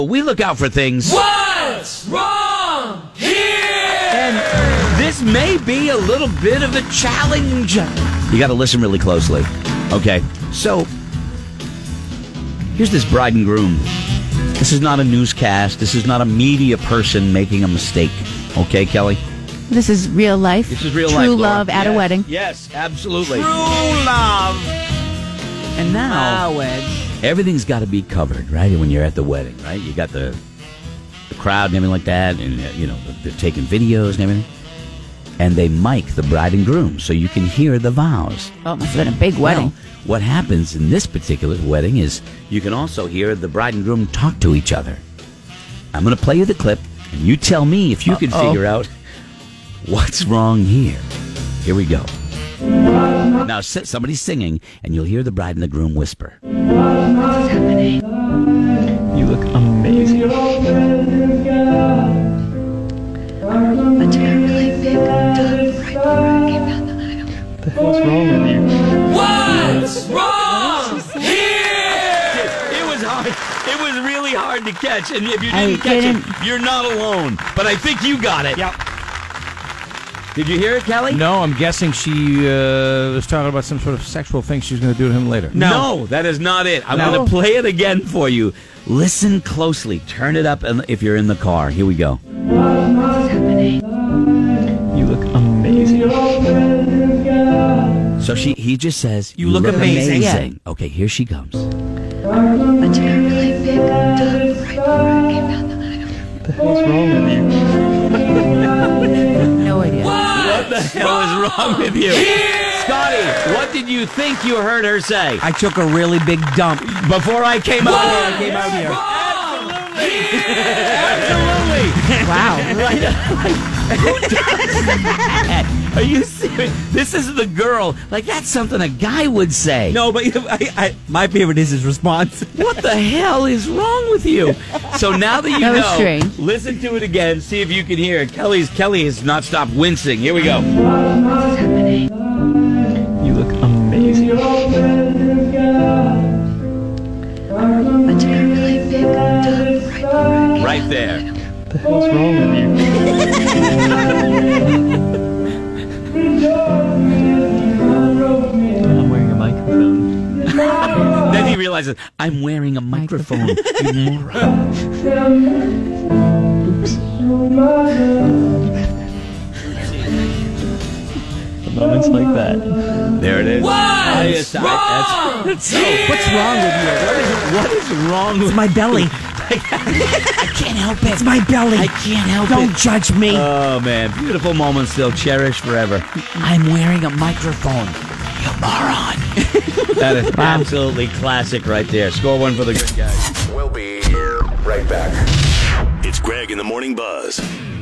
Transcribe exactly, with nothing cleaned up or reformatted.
We look out for things. What's wrong here? And this may be a little bit of a challenge. You got to listen really closely. Okay, so here's this bride and groom. This is not a newscast. This is not a media person making a mistake. Okay, Kelly? This is real life. This is real True life. True love at yes, a wedding. Yes, absolutely. True love. And now, Ah, wedge. everything's got to be covered, right? When you're at the wedding, right? You got the, the crowd and everything like that, and, uh, you know, they're taking videos and everything. And they mic the bride and groom so you can hear the vows. Oh, it must have been a big wedding. Well, what happens in this particular wedding is you can also hear the bride and groom talk to each other. I'm going to play you the clip, and you tell me if you can Uh-oh. figure out what's wrong here. Here we go. Now, s- somebody's singing, and you'll hear the bride and the groom whisper. What's happening? You look amazing. I took a really big dump right before I came down the aisle. What the hell's wrong with you? What's wrong here? It was hard. It was really hard to catch, and if you I didn't catch didn't. it, you're not alone. But I think you got it. Yep. Did you hear it, Kelly? No, I'm guessing she uh, was talking about some sort of sexual thing she's going to do to him later. No, that is not it. I'm No. going to play it again for you. Listen closely. Turn it up and if you're in the car. Here we go. What's happening? You look amazing. So she, he just says, You look amazing." amazing." Okay, here she comes. I took a really big dump right before I came down the aisle. What the hell's wrong with you? No idea. What the hell is wrong with you? Scotty, what did you think you heard her say? I took a really big dump. Before I came out I came out here. Absolutely. Wow. Are you serious? This is the girl. Like, that's something a guy would say. No, but I, I, my favorite is his response. What the hell is wrong with you? So now that you That was know, strange. listen to it again. See if you can hear it. Kelly's Kelly has not stopped wincing. Here we go. What's happening? You look amazing. I took a really big dump right before I came Right down the there. aisle. What the hell's wrong with you? I'm wearing a microphone. Then he realizes, I'm wearing a microphone. You moron. Moments like that. There it is. What's I- I- wrong that's- here? What's wrong with you? What is wrong with It's my belly. I can't help it. It's my belly. I can't help Don't it. judge me. Oh, man. Beautiful moments still cherished forever. I'm wearing a microphone. You moron. That is absolutely classic right there. Score one for the good guys. We'll be right back. It's Greg in the Morning Buzz.